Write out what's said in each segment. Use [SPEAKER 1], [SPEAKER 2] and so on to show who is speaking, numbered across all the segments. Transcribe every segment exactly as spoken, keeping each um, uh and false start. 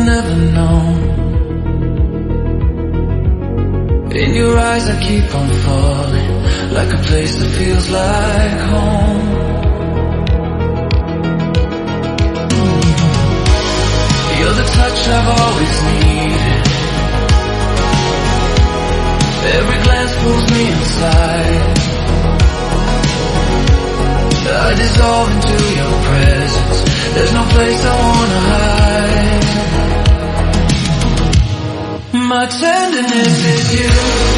[SPEAKER 1] never known. In your eyes I keep on falling, like a place that feels like home. You're the touch I've always needed. Every glance pulls me inside. I dissolve into your presence. There's no place I wanna hide. My tenderness is you.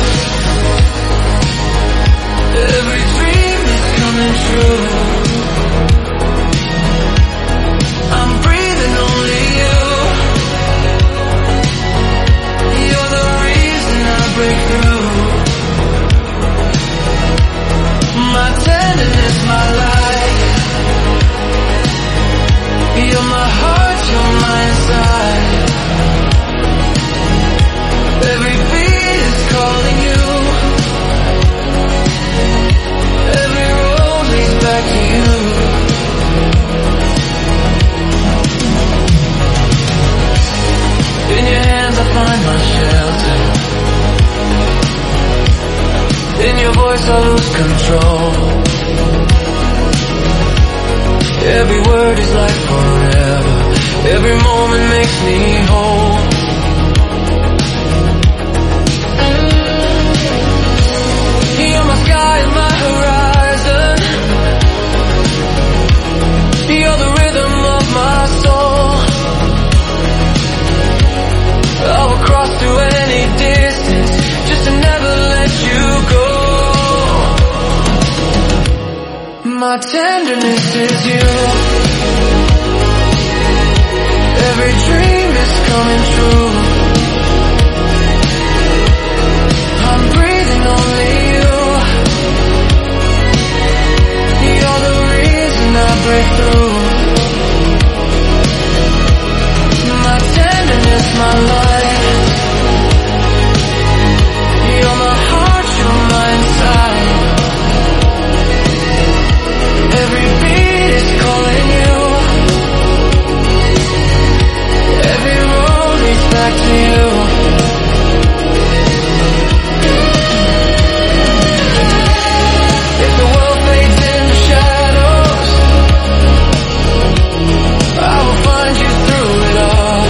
[SPEAKER 1] Every dream is coming true. I'm breathing only you. You're the reason I break through. My tenderness, my life. You're my heart, you're my inside. Every beat is calling you. Every road leads back to you. In your hands I find my shelter. In your voice I lose control. Every word is like forever. Every moment makes me whole. You're my sky and my horizon. You're the rhythm of my soul. I will cross through any distance just to never let you go. My tenderness is you. Every dream is coming true. I'm breathing only you. You're the reason I break through. My tenderness, my life. You're my heart, you're my inside. Every beat is calling you. Every road leads back to you. If the world fades into shadows, I will find you through it all.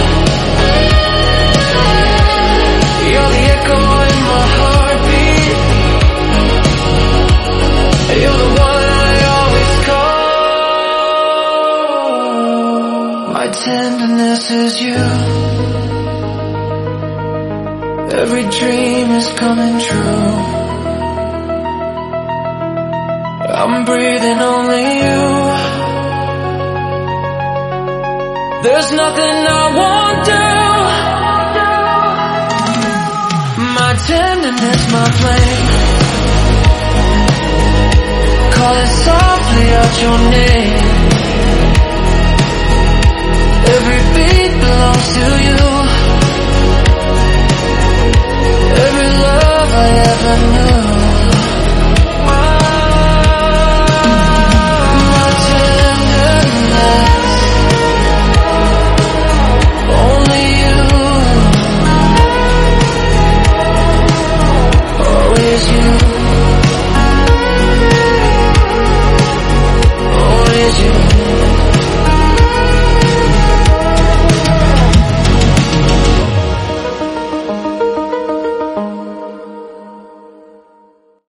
[SPEAKER 1] You're the echo in my heartbeat. You're the one I always call. My tenderness is you. Every dream is coming true. I'm breathing only you. There's nothing I won't do. My tenderness, my flame. Calling softly out your name. Every beat belongs to you. Every love I ever knew. My tenderness, only you. Always you. Always you.